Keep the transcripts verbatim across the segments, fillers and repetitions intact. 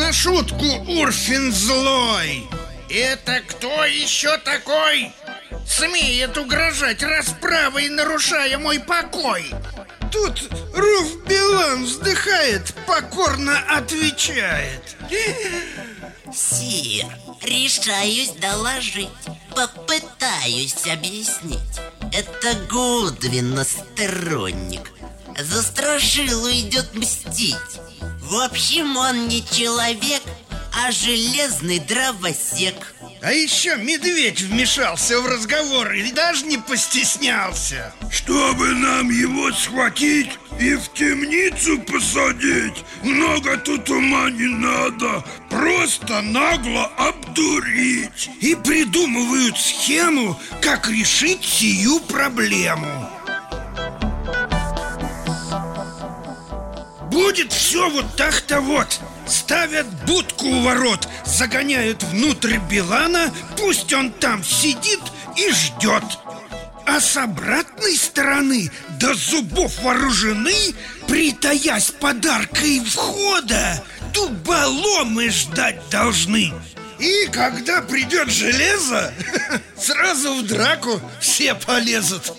на шутку, Урфин злой. Это кто еще такой смеет угрожать расправой, нарушая мой покой? Тут Руф Билан вздыхает, покорно отвечает: сир, решаюсь доложить, попытаюсь объяснить. Это Гудвин, сторонник, за страшилу идет мстить. В общем, он не человек, а железный дровосек. А еще медведь вмешался в разговор и даже не постеснялся. Чтобы нам его схватить и в темницу посадить, много тут ума не надо, просто нагло обдурить. И придумывают схему, как решить сию проблему. Будет все вот так-то вот. Ставят будку у ворот, загоняют внутрь Билана, пусть он там сидит и ждет. А с обратной стороны до зубов вооружены, притаясь под аркой входа, дуболомы ждать должны. И когда придет железо, сразу в драку все полезут.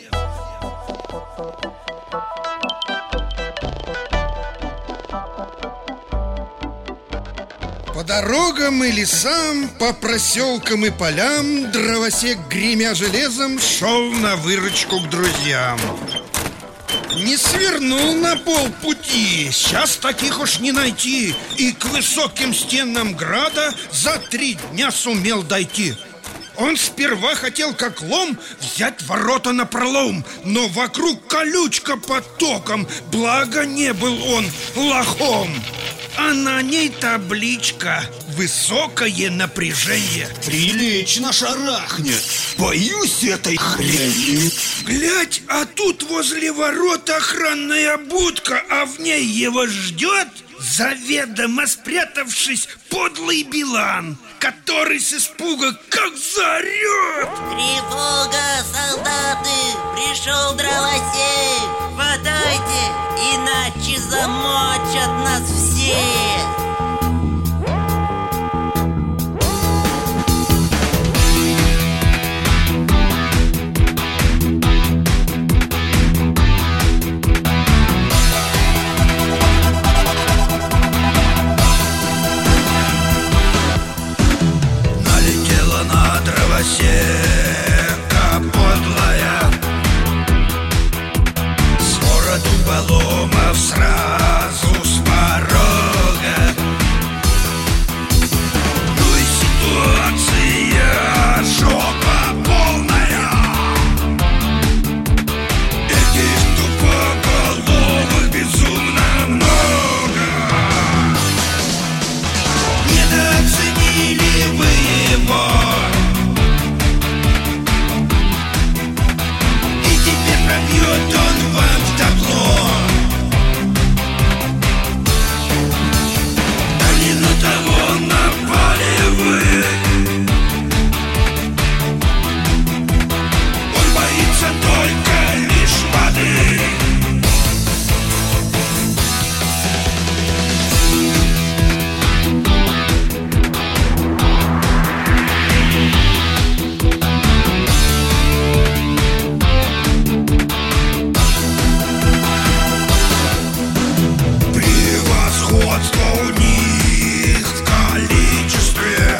По дорогам и лесам, по проселкам и полям дровосек, гремя железом, шел на выручку к друзьям. Не свернул на полпути, сейчас таких уж не найти, и к высоким стенам града за три дня сумел дойти. Он сперва хотел как лом взять ворота напролом, но вокруг колючка под током, благо не был он лохом. А на ней табличка: высокое напряжение. Прилично шарахнет. Боюсь этой хрени. Глядь, а тут возле ворот охранная будка, а в ней его ждет заведомо спрятавшись подлый Билан, который с испуга как заорет: тревога, солдаты! Пришел дровосек! Хватайте, иначе замочат нас всех! Сека подлая, свора дуболомов сразу с порога. Ну и ситуация жопа полная. Этих тупоголовых безумно много. Недооценили вы его. Бьет он вам в табло. Да не на того напали вы. Он боится только лишь воды. Сходство у них в количестве.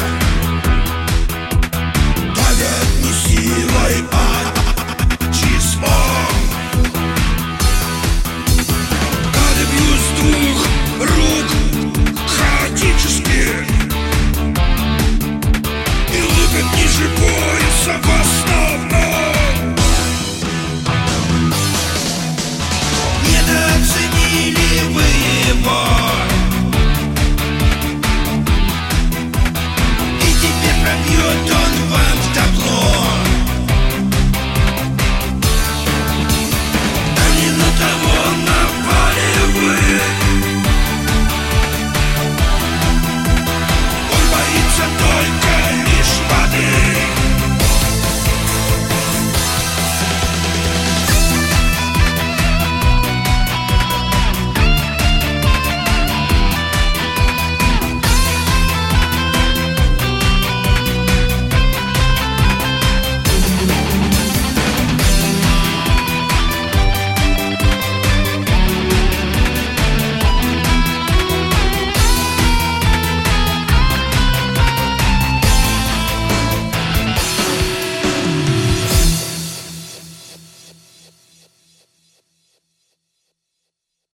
Давят не силой, а числом. Гады бьют с двух рук хаотически и лупят ниже пояса в основном. Недооценили вы его. И теперь пробьет